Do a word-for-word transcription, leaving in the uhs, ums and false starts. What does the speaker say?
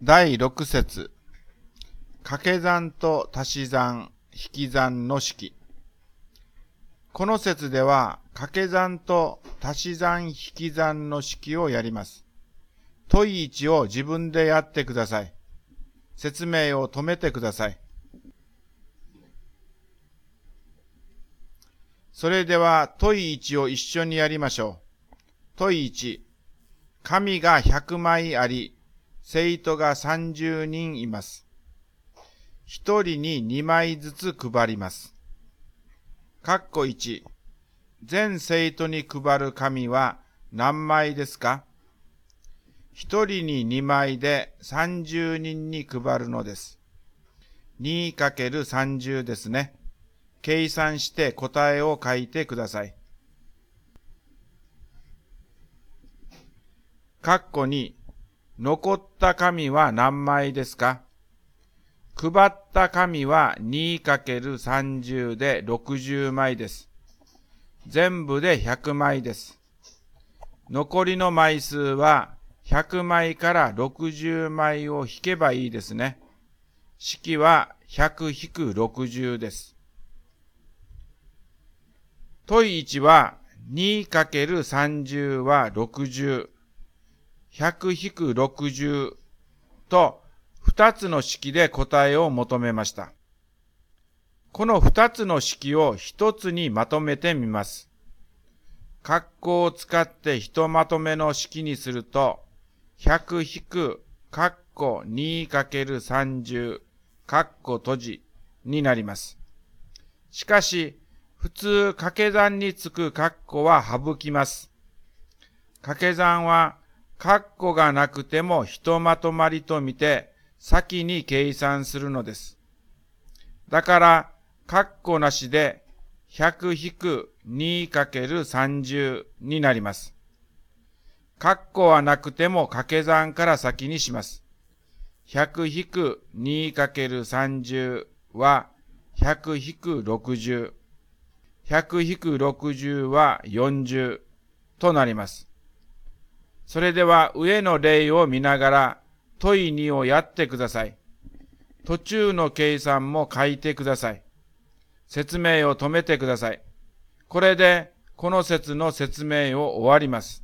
だいろく節、掛け算と足し算、引き算の式。この節では、掛け算と足し算引き算の式をやります。問いいちを自分でやってください。説明を止めてください。それでは問いいちを一緒にやりましょう。問いいち、紙がひゃくまいあり、生徒がさんじゅうにんいます。ひとりににまいずつ配ります。かっこいち、全生徒に配る紙は何枚ですか？ひとりににまいでさんじゅうにんに配るのです。にかけるさんじゅう ですね。計算して答えを書いてください。かっこに、残った紙は何枚ですか？配った紙は にかけるさんじゅう でろくじゅうまいです。全部でひゃくまいです。残りの枚数はひゃくまいからろくじゅうまいを引けばいいですね。式は ひゃくひくろくじゅう です。問いいちは にかけるさんじゅう はろくじゅう、ひゃくひくろくじゅうとふたつの式で答えを求めました。このふたつの式をひとつにまとめてみます。括弧を使ってひとまとめの式にすると、ひゃくひく括弧 にかけるさんじゅう括弧閉じになります。しかし、普通掛け算につく括弧は省きます。掛け算は括弧がなくてもひとまとまりとみて先に計算するのです。だから、括弧なしで ひゃくひくにかけるさんじゅう になります。括弧はなくても掛け算から先にします。ひゃくひくにかけるさんじゅう はひゃくひくろくじゅう。ひゃくひくろくじゅうはよんじゅうとなります。それでは上の例を見ながら問いにをやってください。途中の計算も書いてください。説明を止めてください。これでこの節の説明を終わります。